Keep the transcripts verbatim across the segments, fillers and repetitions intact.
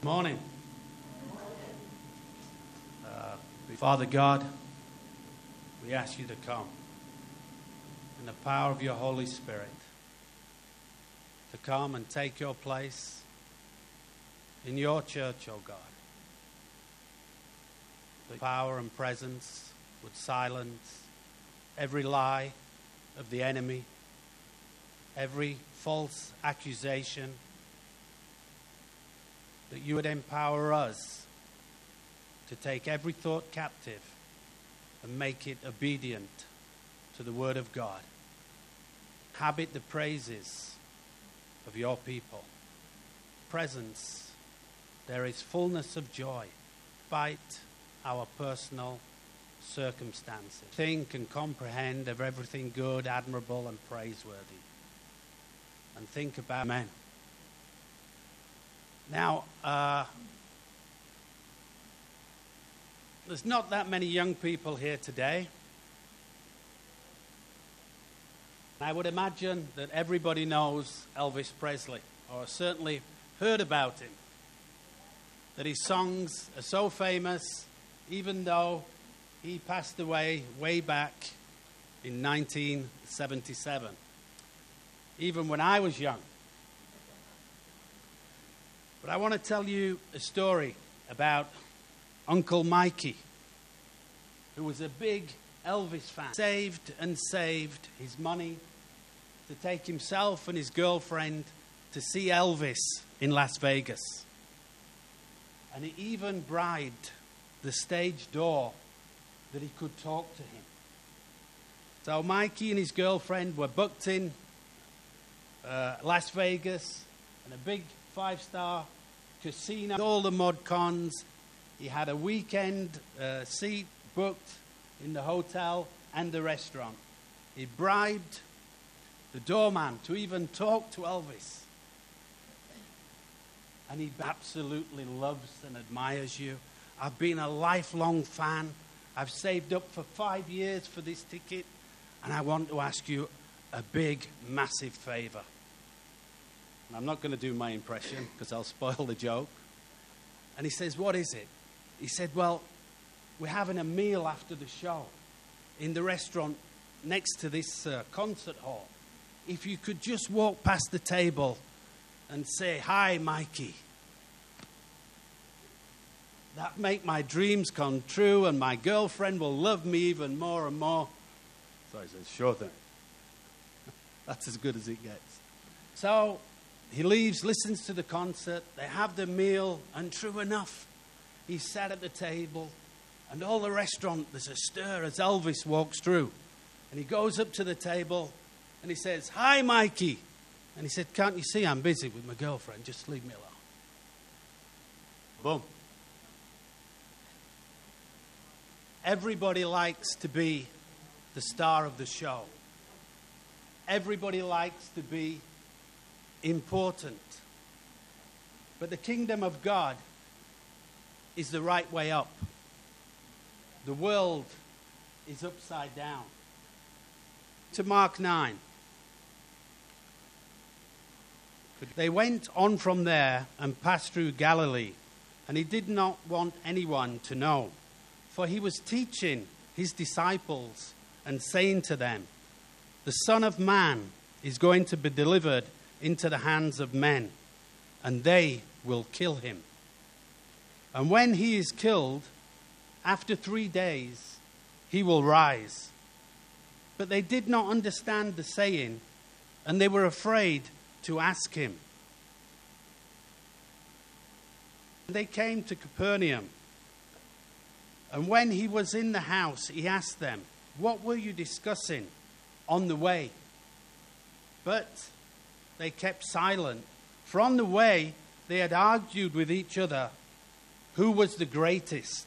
Morning. Uh, Father God, we ask you to come in the power of your Holy Spirit, to come and take your place in your church, oh God. The power and presence would silence every lie of the enemy, every false accusation, that you would empower us to take every thought captive and make it obedient to the word of God. Habit the praises of your people. Presence, there is fullness of joy. Fight our personal circumstances. Think and comprehend of everything good, admirable, and praiseworthy. And think about men. Now, uh, there's not that many young people here today. I would imagine that everybody knows Elvis Presley, or certainly heard about him. That his songs are so famous, even though he passed away way back in nineteen seventy-seven. Even when I was young. But I want to tell you a story about Uncle Mikey, who was a big Elvis fan. Saved and saved his money to take himself and his girlfriend to see Elvis in Las Vegas. And he even bribed the stage door that he could talk to him. So Mikey and his girlfriend were booked in uh, Las Vegas and a big five-star casino, all the mod cons. He had a weekend uh, seat booked in the hotel and the restaurant. He bribed the doorman to even talk to Elvis. And he absolutely loves and admires you. I've been a lifelong fan. I've saved up for five years for this ticket. And I want to ask you a big, massive favor. I'm not going to do my impression because I'll spoil the joke. And he says, what is it? He said, well, we're having a meal after the show in the restaurant next to this uh, concert hall. If you could just walk past the table and say, hi, Mikey. That make my dreams come true and my girlfriend will love me even more and more. So he says, sure thing. That's as good as it gets. So he leaves, listens to the concert, they have the meal, and true enough, he sat at the table, and all the restaurant, there's a stir as Elvis walks through. And he goes up to the table, and he says, hi, Mikey. And he said, can't you see I'm busy with my girlfriend? Just leave me alone. Boom. Everybody likes to be the star of the show. Everybody likes to be important. But the kingdom of God is the right way up. The world is upside down. To Mark nine. They went on from there and passed through Galilee, and he did not want anyone to know, for he was teaching his disciples and saying to them, the Son of Man is going to be delivered into the hands of men, and they will kill him. And when he is killed, after three days, he will rise. But they did not understand the saying, and they were afraid to ask him. They came to Capernaum, and when he was in the house, he asked them, what were you discussing on the way? But they kept silent, for on the way they had argued with each other who was the greatest.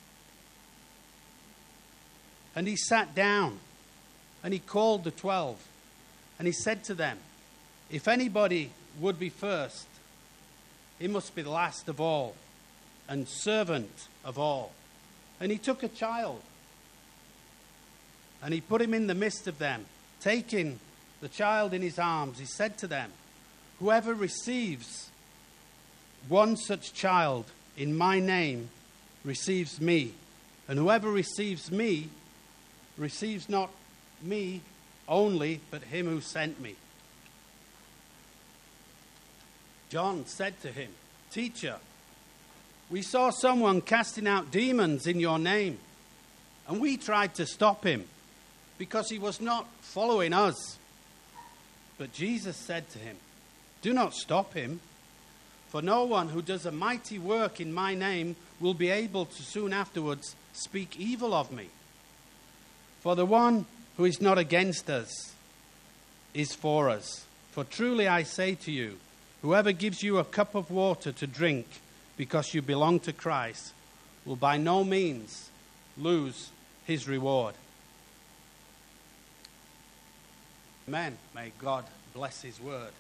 And he sat down, and he called the twelve, and he said to them, if anybody would be first, he must be the last of all, and servant of all. And he took a child, and he put him in the midst of them. Taking the child in his arms, he said to them, whoever receives one such child in my name receives me, and whoever receives me receives not me only, but him who sent me. John said to him, Teacher, we saw someone casting out demons in your name, and we tried to stop him because he was not following us. But Jesus said to him, Do not stop him, for no one who does a mighty work in my name will be able to soon afterwards speak evil of me. For the one who is not against us is for us. For truly I say to you, whoever gives you a cup of water to drink because you belong to Christ will by no means lose his reward. Amen. May God bless his word.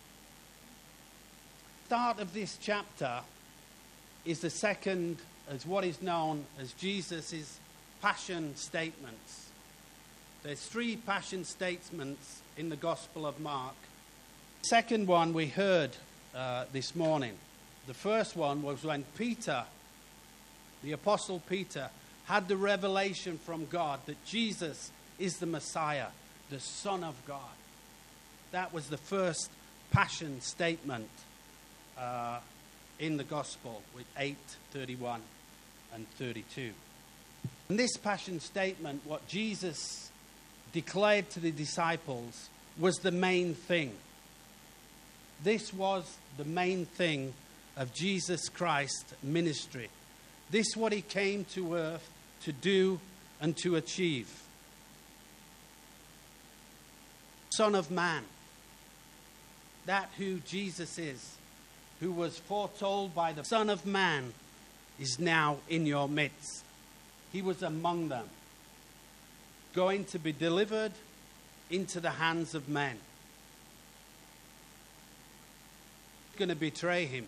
The start of this chapter is the second, as what is known as Jesus' passion statements. There's three passion statements in the Gospel of Mark. The second one we heard uh, this morning. The first one was when Peter, the Apostle Peter, had the revelation from God that Jesus is the Messiah, the Son of God. That was the first passion statement uh, in the Gospel with eight, thirty-one and thirty-two. In this passion statement, what Jesus declared to the disciples was the main thing. This was the main thing of Jesus Christ's ministry. This is what he came to earth to do and to achieve. Son of Man. That who Jesus is, who was foretold by the Son of Man, is now in your midst. He was among them, going to be delivered into the hands of men. Going to betray him.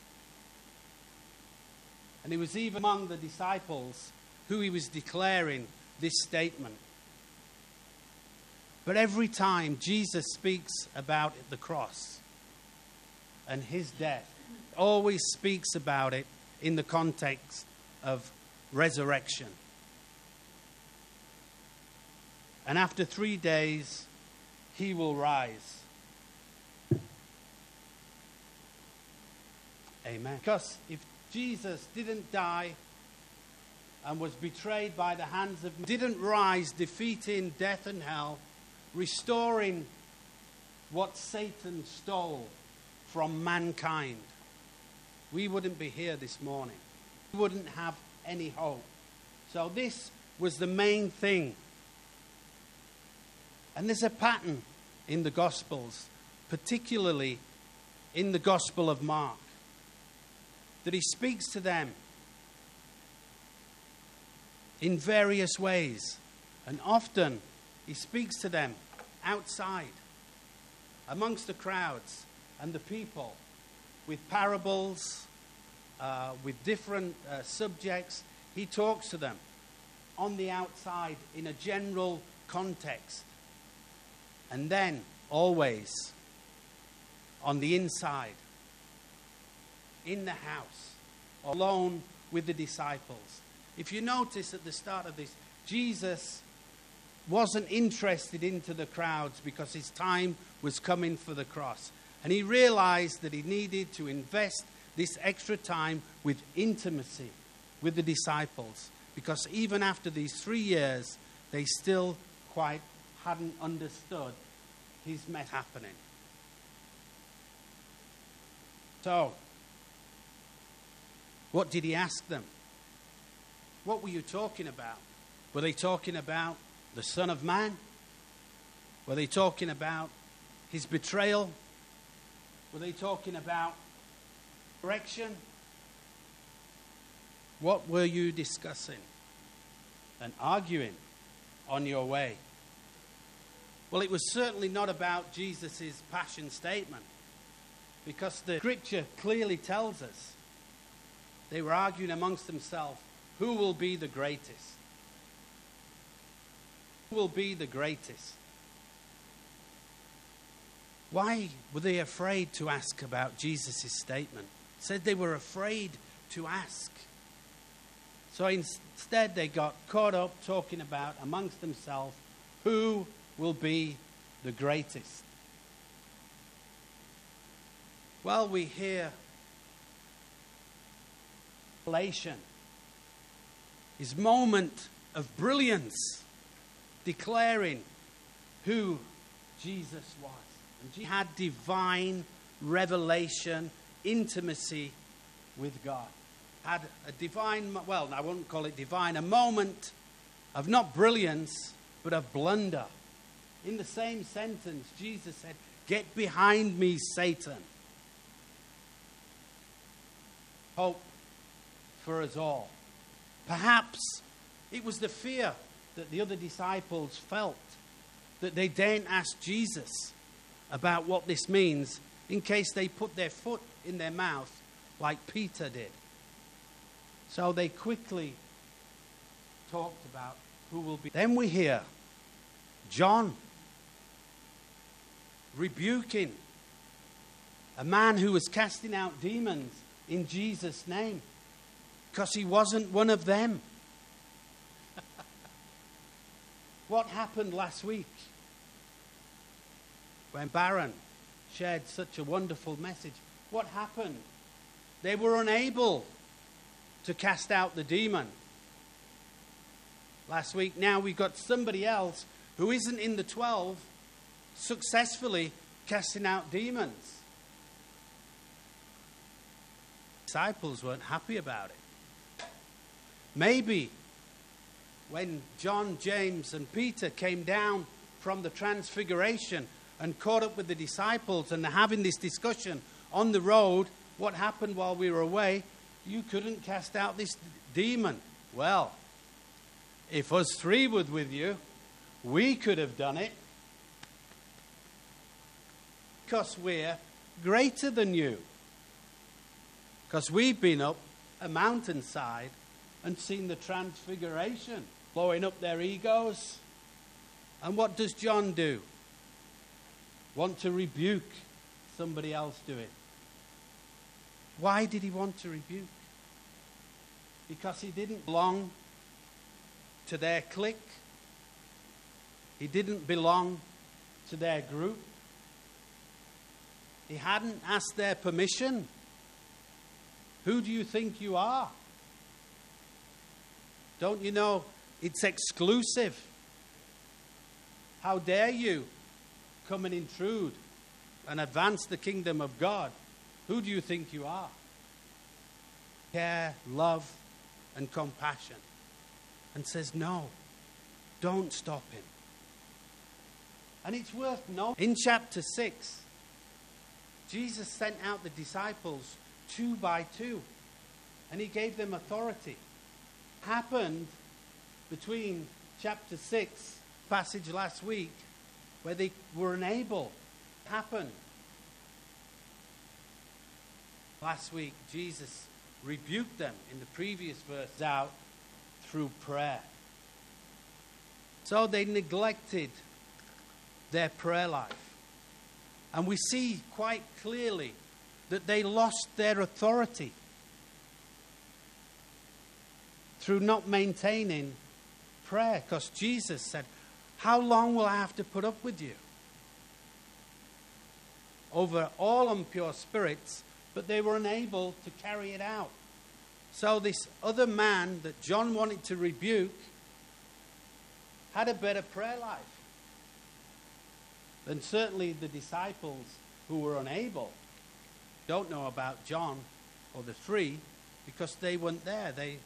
And he was even among the disciples who he was declaring this statement. But every time Jesus speaks about the cross and his death, always speaks about it in the context of resurrection. And after three days, he will rise. Amen. Because if Jesus didn't die and was betrayed by the hands of men, didn't rise, defeating death and hell, restoring what Satan stole from mankind, we wouldn't be here this morning. We wouldn't have any hope. So this was the main thing. And there's a pattern in the Gospels, particularly in the Gospel of Mark, that he speaks to them in various ways. And often he speaks to them outside, amongst the crowds and the people, with parables, uh, with different uh, subjects. He talks to them on the outside in a general context. And then, always, on the inside, in the house, alone with the disciples. If you notice at the start of this, Jesus wasn't interested into the crowds because his time was coming for the cross. And he realized that he needed to invest this extra time with intimacy with the disciples, because even after these three years, they still quite hadn't understood his mess happening. So, what did he ask them? What were you talking about? Were they talking about the Son of Man? Were they talking about his betrayal? Were they talking about correction? What were you discussing and arguing on your way? Well, it was certainly not about Jesus' passion statement, because the scripture clearly tells us they were arguing amongst themselves, who will be the greatest? Who will be the greatest? Why were they afraid to ask about Jesus' statement? said they were afraid to ask. So instead they got caught up talking about amongst themselves who will be the greatest. Well, we hear Revelation, his moment of brilliance, declaring who Jesus was. And he had divine revelation, intimacy with God. Had a divine, well, I wouldn't call it divine, a moment of not brilliance, but of blunder. In the same sentence, Jesus said, "Get behind me, Satan." Hope for us all. Perhaps it was the fear that the other disciples felt that they daren't ask Jesus about what this means in case they put their foot in their mouth like Peter did. So they quickly talked about who will be. Then we hear John rebuking a man who was casting out demons in Jesus' name because he wasn't one of them. What happened last week when Baron shared such a wonderful message? What happened? They were unable to cast out the demon last week. Now we've got somebody else who isn't in the twelve successfully casting out demons. Disciples weren't happy about it. Maybe when John, James, and Peter came down from the transfiguration and caught up with the disciples and having this discussion on the road, what happened while we were away? You couldn't cast out this demon. Well, if us three were with you, we could have done it because we're greater than you. Because we've been up a mountainside and seen the transfiguration, blowing up their egos. And what does John do? Want to rebuke somebody else doing. Why did he want to rebuke? Because he didn't belong to their clique. He didn't belong to their group. He hadn't asked their permission. Who do you think you are? Don't you know it's exclusive? How dare you come and intrude and advance the kingdom of God? Who do you think you are? Care, love, and compassion. And says, no, don't stop him. And it's worth noting, in chapter six, Jesus sent out the disciples two by two. And he gave them authority. Happened between chapter six, passage last week, where they were unable. Happened. Last week, Jesus rebuked them in the previous verse out through prayer. So they neglected their prayer life. And we see quite clearly that they lost their authority through not maintaining prayer. Because Jesus said, how long will I have to put up with you? Over all impure spirits, but they were unable to carry it out. So this other man that John wanted to rebuke had a better prayer life than certainly the disciples who were unable. Don't know about John or the three because they weren't there. They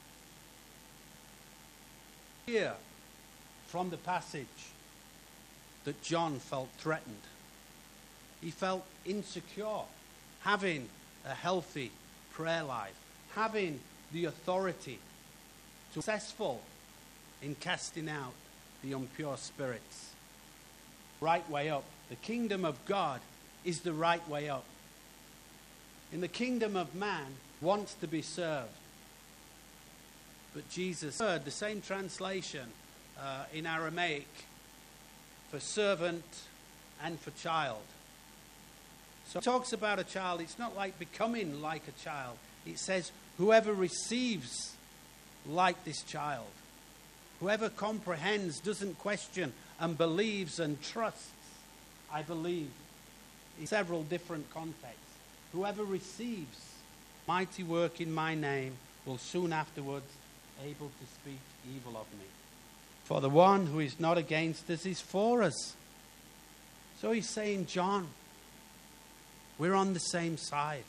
hear from the passage that John felt threatened. He felt insecure, having a healthy prayer life, having the authority to be successful in casting out the impure spirits. Right way up. The kingdom of God is the right way up. In the kingdom of man, wants to be served. But Jesus heard the same translation uh, in Aramaic for servant and for child. So it talks about a child. It's not like becoming like a child. It says whoever receives like this child, whoever comprehends, doesn't question, and believes and trusts. I believe in several different contexts. Whoever receives mighty work in my name will soon afterwards able to speak evil of me. For the one who is not against us is for us. So he's saying, John, we're on the same side.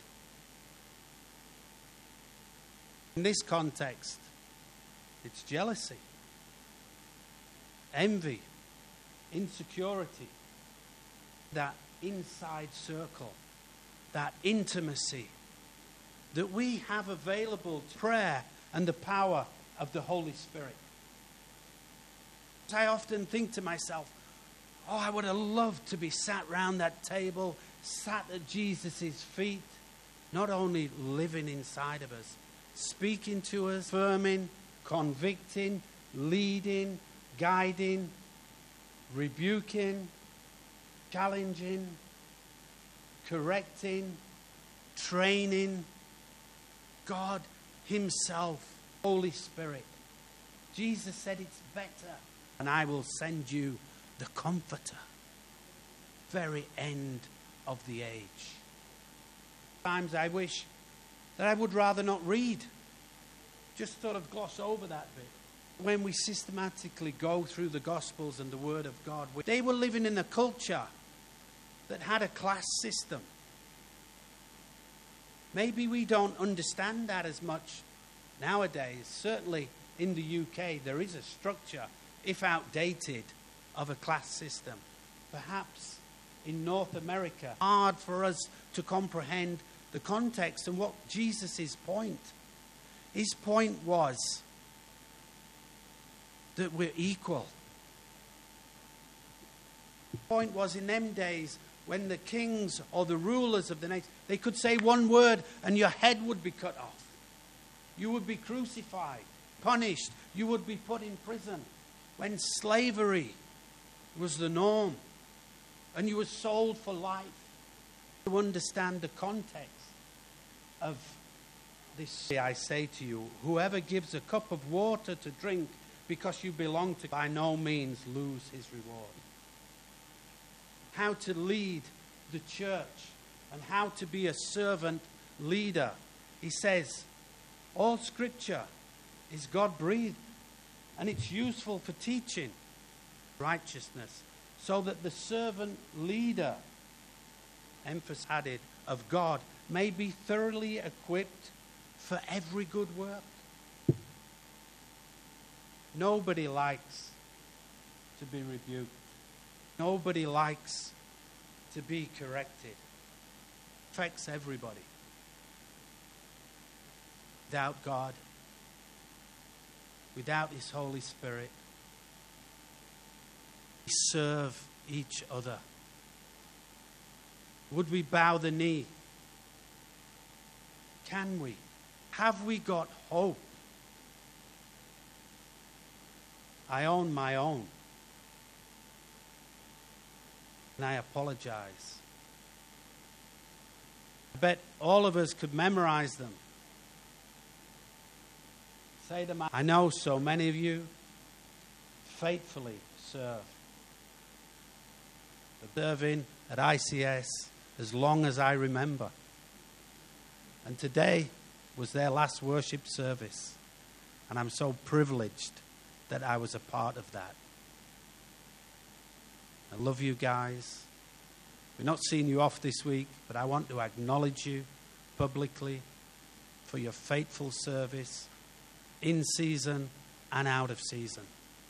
In this context, it's jealousy, envy, insecurity, that inside circle, that intimacy that we have available to prayer and the power of the Holy Spirit. I often think to myself, oh, I would have loved to be sat round that table, sat at Jesus' feet, not only living inside of us, speaking to us, affirming, convicting, leading, guiding, rebuking, challenging, correcting, training. God himself, Holy Spirit. Jesus said it's better. And I will send you the Comforter. Very end of the age. Sometimes I wish that I would rather not read. Just sort of gloss over that bit. When we systematically go through the Gospels and the Word of God, they were living in a culture that had a class system. Maybe we don't understand that as much nowadays. Certainly in the U K there is a structure, if outdated, of a class system. Perhaps in North America, hard for us to comprehend the context and what Jesus' point. His point was that we're equal. The point was, in them days, when the kings or the rulers of the nation, they could say one word and your head would be cut off. You would be crucified, punished. You would be put in prison. When slavery was the norm and you were sold for life. To understand the context of this, I say to you, whoever gives a cup of water to drink because you belong to, by no means lose his reward. How to lead the church and how to be a servant leader. He says, all scripture is God-breathed and it's useful for teaching righteousness, so that the servant leader, emphasis added, of God may be thoroughly equipped for every good work. Nobody likes to be rebuked. Nobody likes to be corrected. It affects everybody. Without God, without His Holy Spirit, we serve each other. Would we bow the knee? Can we? Have we got hope? I own my own. And I apologize. I bet all of us could memorize them. Say them. I know so many of you faithfully serve. Serving at I C S as long as I remember. And today was their last worship service. And I'm so privileged that I was a part of that. I love you guys. We're not seeing you off this week, but I want to acknowledge you publicly for your faithful service in season and out of season.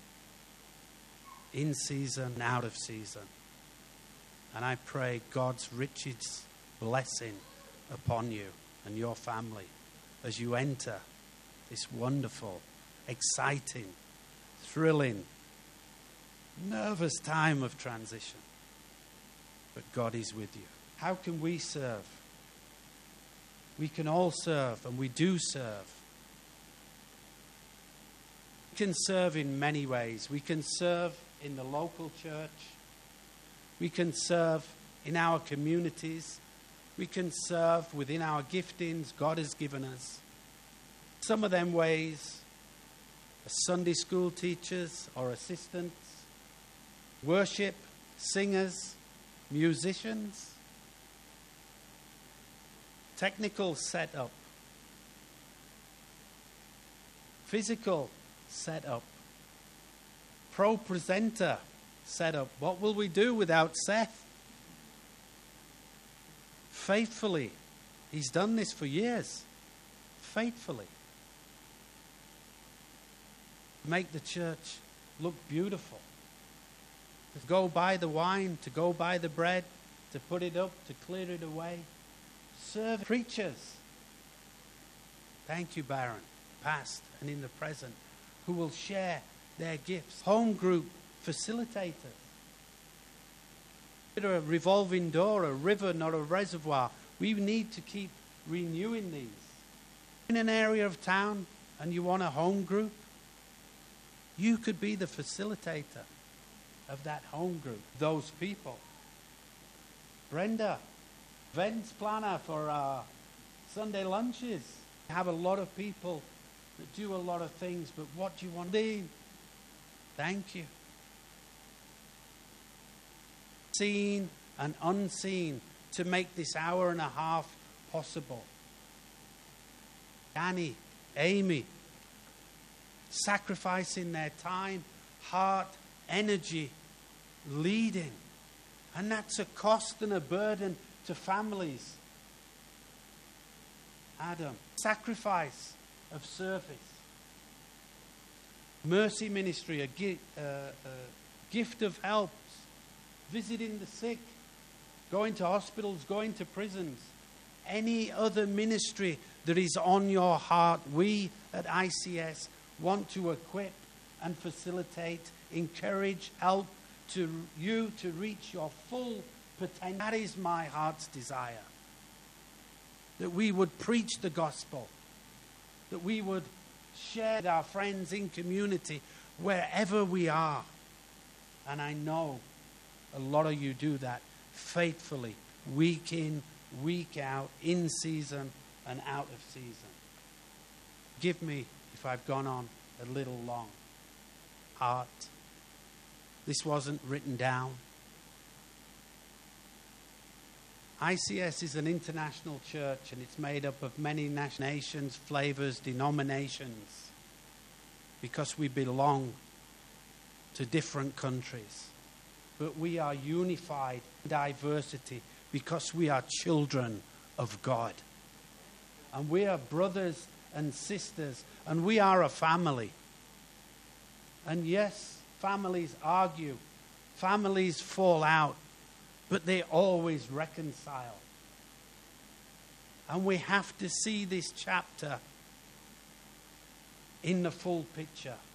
In season and out of season. And I pray God's richest blessing upon you and your family as you enter this wonderful, exciting, thrilling, nervous time of transition. But God is with you. How can we serve? We can all serve, and we do serve. We can serve in many ways. We can serve in the local church. We can serve in our communities We can serve within our giftings God has given us. Some of them ways are Sunday school teachers or assistants, worship, singers, musicians, technical setup, physical setup, pro presenter setup. What will we do without Seth? Faithfully. He's done this for years. Faithfully. Make the church look beautiful. To go buy the wine, to go buy the bread, to put it up, to clear it away. Serve preachers. Thank you, Baron, past and in the present, who will share their gifts. Home group facilitators. A revolving door, a river, not a reservoir. We need to keep renewing these. In an area of town and you want a home group, you could be the facilitator of that home group, those people. Brenda, events planner for our Sunday lunches. We have a lot of people that do a lot of things, but what do you want to do? Thank you. Seen and unseen to make this hour and a half possible. Danny, Amy, sacrificing their time, heart, energy, leading. And that's a cost and a burden to families. Adam, sacrifice of service. Mercy ministry, a, gi- uh, a gift of help. Visiting the sick, going to hospitals, going to prisons, any other ministry that is on your heart, we at I C S want to equip and facilitate, encourage, help to you to reach your full potential. That is my heart's desire. That we would preach the gospel, that we would share with our friends in community wherever we are. And I know a lot of you do that faithfully, week in, week out, in season and out of season. Give me if I've gone on a little long. Heart. This wasn't written down. I C S is an international church and it's made up of many nations, flavors, denominations, because we belong to different countries. But we are unified in diversity because we are children of God. And we are brothers and sisters, and we are a family. And yes, families argue, families fall out, but they always reconcile. And we have to see this chapter in the full picture.